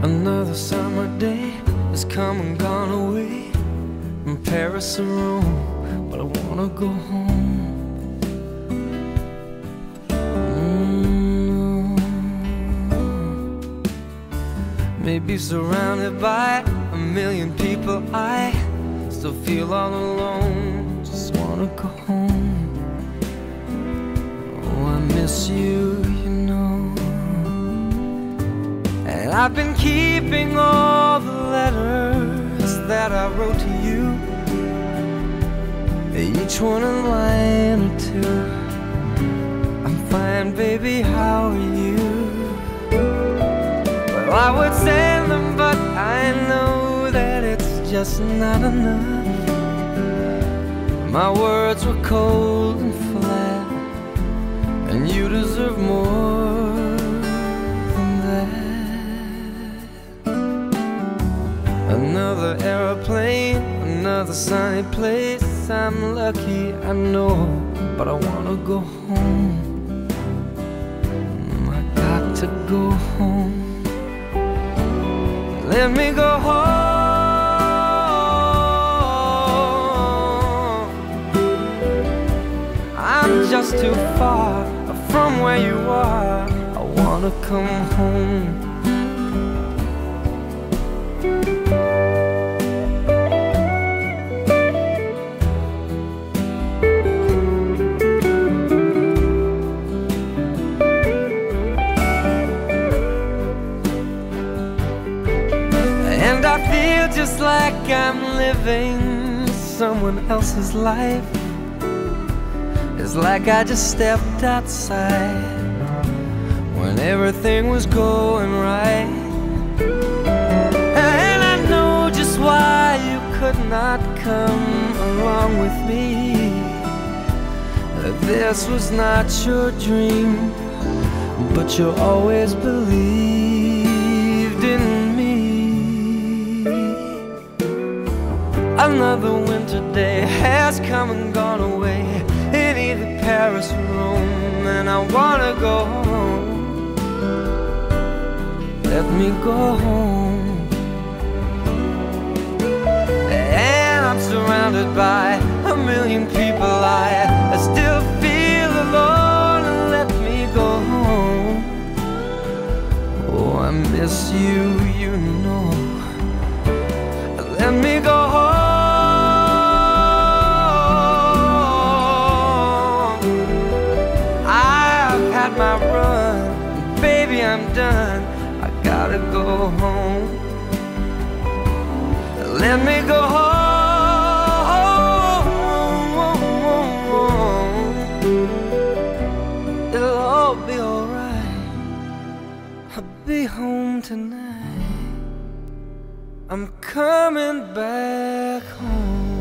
Another summer day has come and gone away from Paris or Rome, but I wanna go home. Maybe surrounded by a million people, I still feel all alone. Just wanna go home. Oh, I miss you, you know. And I've been keeping all the letters that I wrote to you, each one a line or two. I'm fine, baby, how are you? Well, I would send them, but I know that it's just not enough. My words were cold and flat, and you deserve more than that. Another airplane, another sunny place. I'm lucky, I know, but I wanna go home. I got to go home. Let me go home. I'm just too far from where you are. I wanna come home. And I feel just like I'm living someone else's life. It's like I just stepped outside when everything was going right. And I know just why you could not come along with me. This was not your dream, but you always believed in me. Another winter day has come and gone away in either Paris or Rome, and I wanna go home. Let me go home. And I'm surrounded by a million people. I still feel alone. Let me go home. Oh, I miss you, you know. Let me go home. My run, baby, I'm done. I gotta go home. Let me go home. It'll all be alright. I'll be home tonight. I'm coming back home.